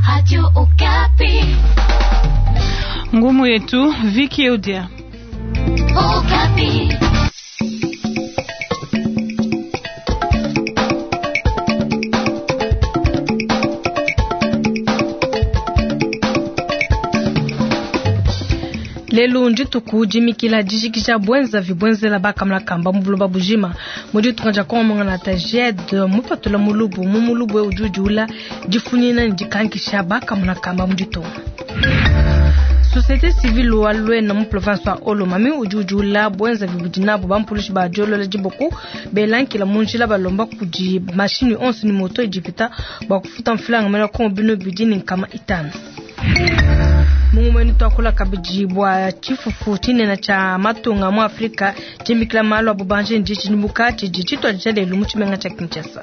Radio Okapi. Ngumu yetu Viki Eudia. Okapi. Lelo ndito kujimikila dijikisha bwenza vibwenzela bakamla kamba mbuloba bujima mudi tukanja kwa mongana ta jed mupatula mulubu ujujula jifunina ndikankisha bakamla kamba mudito. Société civile walwe na province wa Olo mami ujujula bwenza vibudina bampulishi ba jolo la jiboku belankila munjila balomba kuji machine 11 ni moto ejipita bakufuta mfilanga mela ko bino bidini kama itana. Mungumeni twakula kabijibwa chifu 14 na cha matunga mu Afrika jimikla malo abubanje ndichi nibukati jichitwa jale lumuchimenga cha Kinshasa.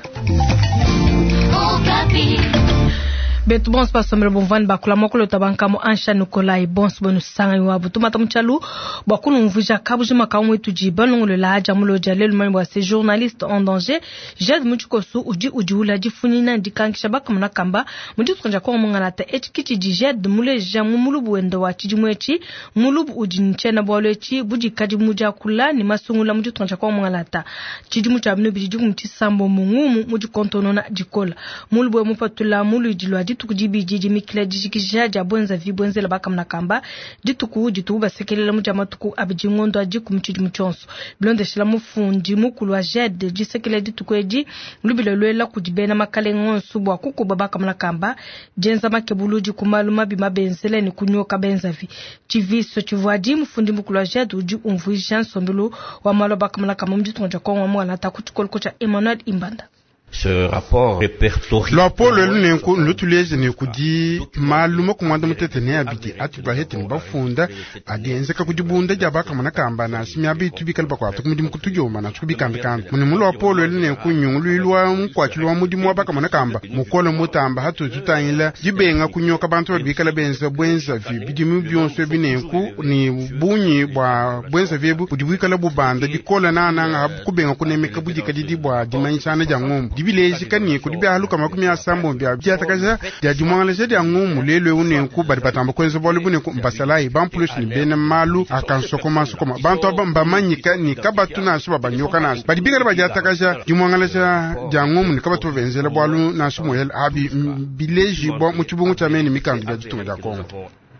Okapi. Betu bons pasomero bonvan bakula mokolo tabanka mo ansha Nikolai bons bonu sanga wabu tumata mchalu bakulu mvuja kabujima kaumwe tuji banongolo la haja mulo jalelu mani wa ces journalistes en danger jed muchikosu ujiula jifunina ndikankisha bakamuna kamba mujitu kanja kwa mungana ta etikichi jed mule jamu mulubu wendo wa chijimwechi mulubu ujinchena bwalechi buji kaji muja kula ni masungula mujitu kanja kwa mungana ta chijimu cha binu bijiku mchisambo mungumu mujikontono na jikola mulubu mupatula mulu jilwa tukujibi jiji mikila jikisha jabwenza vibwenzela bakamna kamba jitu basekelela mujama tuku abijingondo ajiku mchiji mchonso blonde shila mufundi mukulu wa jed jisekele jitukweji lubilolwela kujibena makale ngonsu bwa kuku bakamna kamba jenza makebuluji kumaluma bimabenzele ni kunyoka benzavi chiviso chivwaji mufundi mukulu wa jed uji umvuisha nsondolo wa malo bakamna kamba mjitu ngonja kwa mwana takutukol kocha Emmanuel Imbanda. Ce rapport répertorie le rapport l'utilise ne kudi maluma kumanda mutete ne abiti atuba hete bafunda adenze ka kujibunda jabaka mana kamba na simya bitu bikal bakwa tukumudi mukutujoma na tukubikambe kambe muni mulo rapport ne kunyungulwa mkwachulwa mudi mwabaka mana kamba mukolo mutamba hatu tutanyila jibenga kunyoka bantu bikala benza bwenza vi bidimu byonso binenku ni bunyi bwa bwenza vebu budibikala bubanda dikola nana kubenga kunemeka budika didibwa dimanyisana jangom village kani ko dibe haluka makumi asambo bya byatakaza ya jumangala je ya ngumu lelo une ku bari batamba kwenzo bolu bune ku mbasalai bampulish ni bena malu akansokoma sokoma bantu abamba manyika ni kabatu na suba banyoka na bari bigara bajatakaza jumangala ja ngumu ni kabatu benzela bolu na sumoyel abi village bo muchubungu chameni mikandu ya jitu ya Kongo.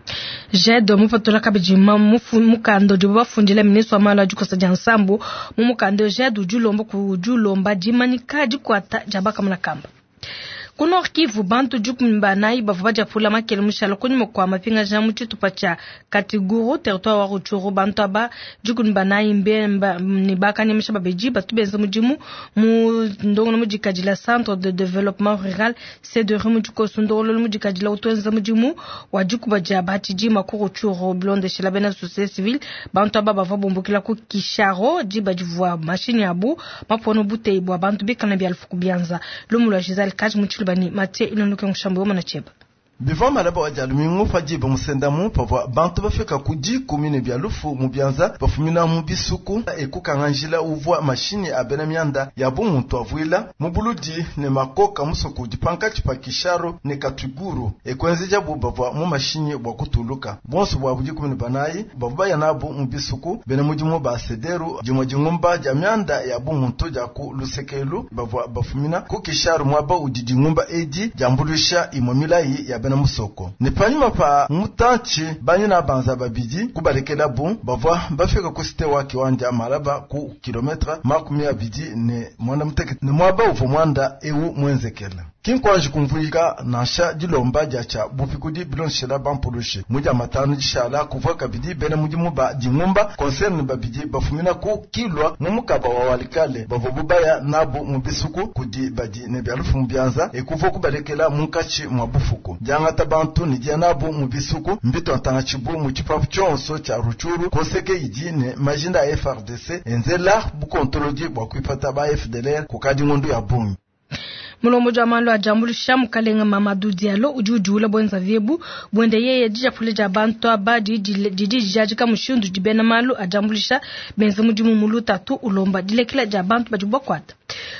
Jedo mufatula kabijima mukando jibu bafundile ministro wa mala juko sajansambu mumukando jedo julomba ku julomba jimanika jikwata jabaka mnakamba kuno Kivu bantu jukumba nai bavubaja pula makele mushala kunimo kwa mapinga jamu chitupacha katiguru territoire wa Ruchuru bantu aba jukumba nai mbemba ni bakanye mshaba bejiba tubenza mujimu mu ndongo mujikajila centre de développement rural c'est de remujuko sundolo mujikajila utwenza mujimu wajukuba jabati jima ku Ruchuru blonde shilabena société civile bantu aba bavabumbukila ku Kisharo jiba jivwa machine abu mapono buteibwa bantu bikana bya alfuku byanza lumula jizal kaji muchulu bani mate inonuke ngushambo na cheba Bivwa malaba wajalumingu fajiba musendamu pavwa bantu bafika kuji kumine byalufu mubyanza bafumina mubisuku ekukanganjila uvwa mashini abena myanda yabu muntu avuila mubuludi ne makoka musoku jipanka chipakisharo ne katuguru ekwenzeja bubavwa mu mashini bwa kutuluka bonso bwa buji kumine banayi bavuba yanabu mubisuku bena mujimu basederu jimojingumba jamyanda yabu muntu jaku lusekelu bavwa bafumina kukisharo mwaba ujijingumba eji jambulisha imomilai ya na musoko nipanyuma pa mutanchi banyina banza babiji kubarekela bu bavwa bafika ku site wa kiwanja maraba ku kilometra makumi abiji ne mwanda muteke ne mwaba uvo mwanda ewu mwenzekela kinkwaji kumvulika nasha jilomba jacha bupikudi bilonshela bampulushi muja matanu jishala kuva kabidi bene mujimu ba jingumba concerne babiji bafumina ku kilwa mumukaba wa walikale bavobubaya nabu mubisuku kudi baji ne byalufu mbyanza ekuvo kubarekela munkachi mwabufuku jangata bantu nijanabu mubisuku mbito ntanga chibu mu chipapu chonso cha Ruchuru koseke ijine majinda FRDC enzela bukontoloji bwa kuipata ba FDLR kukadi ngondu ya bungi Mulomo jamalo ajambulisha mukalenga Mamadou Diallo ujujula bwenza vyebu bwende yeye jija fuleja bantu abadi didi jajika mushundu jibena malu ajambulisha benza mujimu mulu tatu ulomba dile kila jabantu bajubwa kwata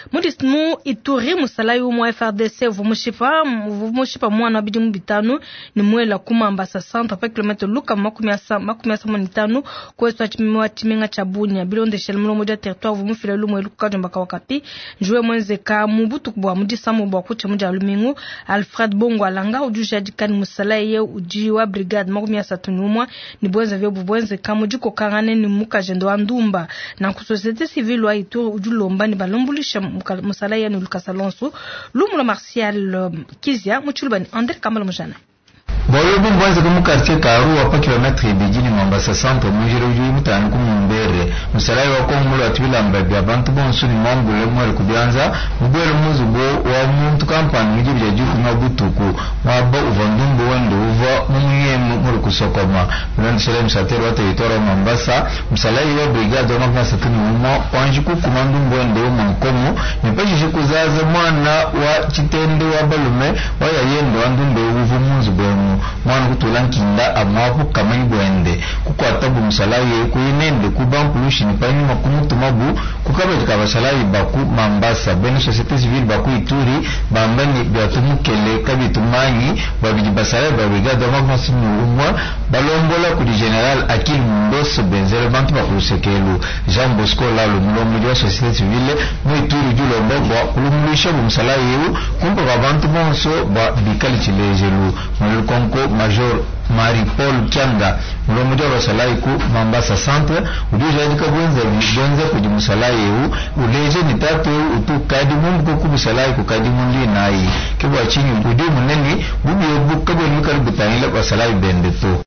Mudismu Ituri musalayi umwa FRDC vumushipa mwana bidi mubitanu ni mwela kumamba sa centre pa kilometre luka makumya samonitanu kweswa chimiwa chabunya bilonde shel mulo moja territoire vumufile lumwe luka jombaka wakati njue mwenzeka mubutu kubwa mudisamu bwa kuche muja lumingu Alfred Bongo alanga ujuja dikani musalayi ye uji wa brigade makumya satunumwa ni bwenze vyo bubwenze mujuko kangane ni muka jendo andumba na ku société civile wa Ituri ujulomba ni balombulisha musalayi ya Lucas Alonso Lumulo Martial Kizia muchulubani Andre Kamala Mujana Boyo bumbanze ku quartier Karu apa kilometre bijini Mombasa centre mujiro uyu mutanu ku Mumbere musalayi wa Kongo atwilamba bya bantu bonsu ni mangule mwere kubyanza mubere muzugo wa muntu kampani mujibya bya juku mabutuku mwaba uvandumbu wende uva mumuyemu muri kusokoma Bwana Shalem Satero wa territoire Mombasa musalayi wa brigade wa Mombasa tuni umo wanji ku komandumbu wende umankomo nipajije kuzaza mwana wa Chitende wa Balume wa yayendo andumbe uvu muzugo mwana kutulankinda amapu kamanyi bwende kukwata bumusalayi kuyinende kubampulushi nipani makumutumabu kukabajika basalayi baku Mambasa bene société civile baku Ituri bambani byatumukele kabitumanyi babiji basalayi ba brigade wa Mombasa umwa balombola kudi general Akil Mboso Benzere bantu bakusekelu Jean Bosco Lalo mulomo wa société civile mu Ituri julombo bwa kulumulisha bumusalayi kumpa abantu bonso ba bikali chilejelu Konko Major Marie-Paul Kianga mulomuja wa salayi ku Mombasa centre ujuja jika bwenze kudi musalayi uleje nitatu utukadi mungu ku musalayi ku kadi mundi nayi kibwa chini udi muneni bubi yobuka bwe mukaribu tanile wa salayi bendeto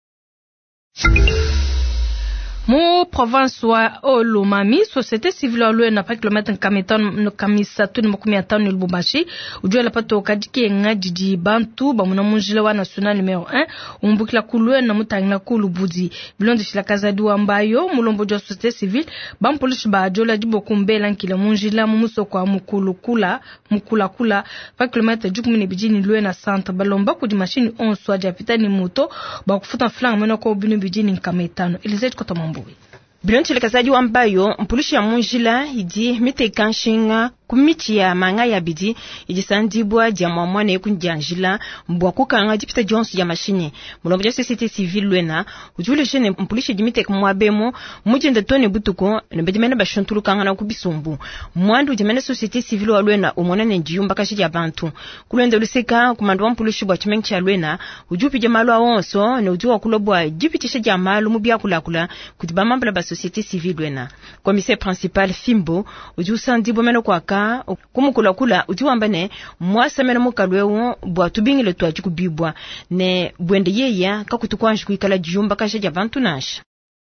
Mu province wa Olomami société civile alwe na pa kilometre kamisa tuni makumi atano Lubumbashi ujua la pato kadiki ngajiji bantu ba munamunjile wa national numéro 1 umbukila kulwe na mutangina kulubudi bilondi shila kazadi wambayo mulombo jwa société civile bampolishi ba ajola jibo kumbela nkile munjila mumuso kwa mukula pa kilometre jukumini bijini lwe na centre balomba kudi machine 11 swaja pitani moto ba kufuta flang mena kwa ubinu bijini nkametano ilizeti koto mambo Bilonchi lekazaji wambayo mpulushi ya munjila idi mitekanshinga kumiti ya manga ya bidi idi sandibwa dia mwamwane yekunjanjila mbwa kukanga dipita jonsu ya mashini mulombo ja société civile lwena ujule jene mpulushi di mitek mwabemo mujende tone butuko nembedimene bashontulu kanga na kubisumbu mwandu jemene société civile wa lwena umona nenjiyumba kashi ya bantu kulwende luseka kumandu wa mpulushi bwa chimengi cha lwena ujupi jemalo awonso ne ujuwa kulobwa jipitisha jamalu mubia kulakula kutibamambla ba société civile lwena commissaire principal Fimbo uju sandibwa meno kwaka kumukula ujiwambane mwasa mena mukalwewo bwa tubingile twaji kubibwa ne bwende yeya kakutukwanji kuikala jumba kasha ja bantu nasha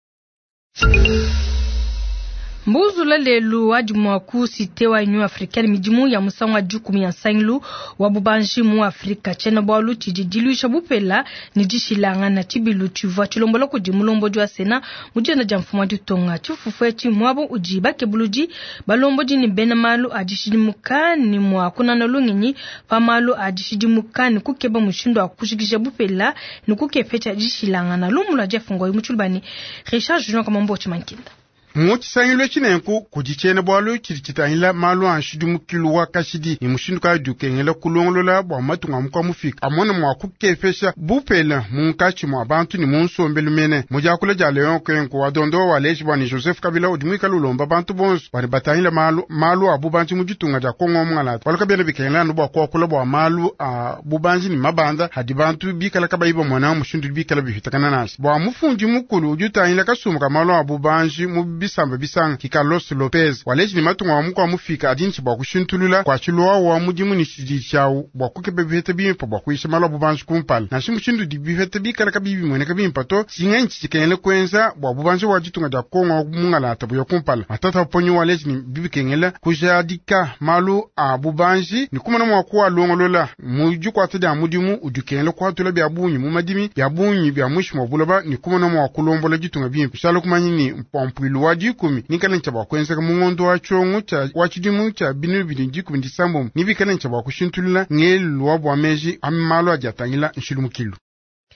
Mbuzu la lelu wajumwa kusite wa Union Africaine mijimu ya musangwa jukumi ya sanglu wabubanji mu Afrika chena bwalu chijidiluisha bupela nijishilanga na chibilu chivwa chilombola kujimulombo jwa sena mujena jamfumwa jutonga chufufwe chimwabo ujiba kebuluji balombo jini bena malu ajishidimukani mwa kuna nalunginyi pa malu ajishidimukani kukeba mushindo akushikisha bupela nukukefecha jishilanga na lumula jefungwa imuchulbani Richard Junior kama mbochi mankinda Muchi sangilwe chinenku kujichene bwalu chirichitahila malu anshidumu kiluwa kashidi imushinduka dukengela kulongolola bwa matunga mukwa mufika amona mwa kukefesha bupela munkachi mwa bantu ni munsombelu mene mujakula jaleon kwenku wadondo waleshi bwani Joseph Kabila udimwika lulomba bantu bonsu wani batahila malu abubanchi mujitunga ja kongo mngalata waluka bena bikengela nubwa kwa bwa malu abubanchi ni mabanda hadi bantu bikala kabaiba mwana mushindu bikala bihitakana nasi bwa mufunji mukulu ujutahila kasumuka malu abubanchi bisanga ki Carlos Lopez waleji ni matunga wa mukwa mufika adinchi bwa kushintulula kwa chiluwa wa mujimu ni shijichau bwa kukebe bihete bimpa bwa kuisha malo bubanji kumpala na shimu chindu di bihete bikala kabibi mwene kabimpa to singa nchi chikengele kwenza bwa bubanji wa jitunga ja konga wa mungala tabuyo kumpala matata ponyo waleji ni bibi kengele kujadika malu a bubanji ni kumana mwakuwa longolola muju kwa tada mudimu ujukengele kwa tula bia bunyi mumadimi bia bunyi bia mwishi mwabulaba ni kumana mwakulombola jitunga bimpa shalo kumanyi ni mpampuilu jikumi nikana nchaba kwenza mungondo wa chongo cha wachidimu cha binu bidin jikumi disambo nibikana nchaba kushintulula ngelu wa bwa meji amalo ajatangila nshilumukilu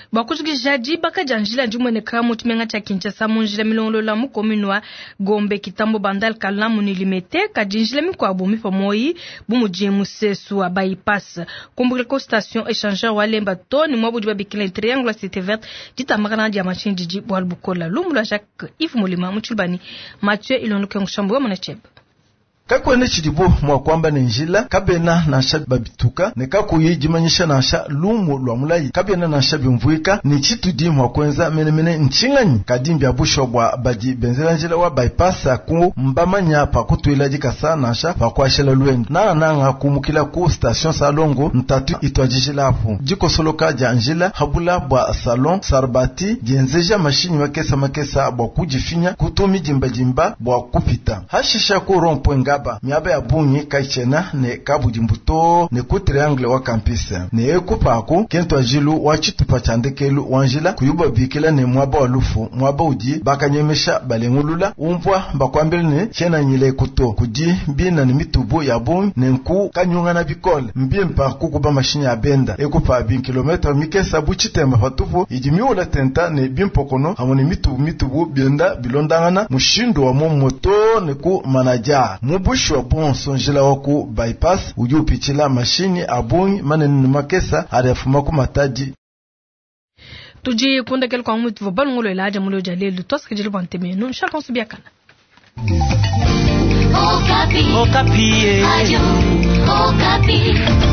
bakuzuki jadi baka janjila njumene kamo timenga cha Kinshasa munjila milongo la mukominwa Gombe Kitambo Bandal Kalamu ni limete ka jinjila mi kwa bumi famoi bumu jemu sesu a bypass kumbule ko station échangeur walemba toni mwabu diba bikile triangle cité verte dita magana dia machine diji bwal bukola lumula Jacques Yves Molima mutulbani Mathieu ilonuke ngushambo mwana chebe kakwene chidibo mwa kwamba ni njila kabena na sha babituka ne kakuyi jimanyisha na sha lumu lwa mulayi kabena na sha bimvuika ni chitu di mwa kwenza mene nchinganyi kadimbi abusho bwa baji benzela njila wa bypass ku mbamanya pa kutwila jikasa na sha pa kwashela lwendo na nga kumukila ku station salongo ntatu itwajishila afu jiko soloka ja njila habula bwa salon sarbati jenzeja mashini makesa bwa kujifinya kutumi jimba bwa kupita hashisha ku rompoenga miaba ya bunyi kaichena ne kabujimbuto ne ku triangle wa campus ne ekupako kento ajilu wa chitupa chandekelu wanjila kuyuba bikila ne mwaba walufu mwaba uji bakanyemesha balengulula umpwa bakwambele ne chena nyile kuto kuji mbina ni mitubu ya bunyi ne nku kanyunga na bikole mbimpa kukuba mashini ya benda ekupa bin kilometer mikesa buchitemba fatufu ijimiula tenta ne bimpokono hamoni mitubu benda bilondangana mushindo wa moto ne ku manaja bushwa bon sonjela waku bypass ujupichila mashini abungi maneni makesa arefuma ku mataji tuji kunda kel kwa mutu vo balungulo ilaja mulo jalelu toske jilu banteme no chacun subia kana Okapi.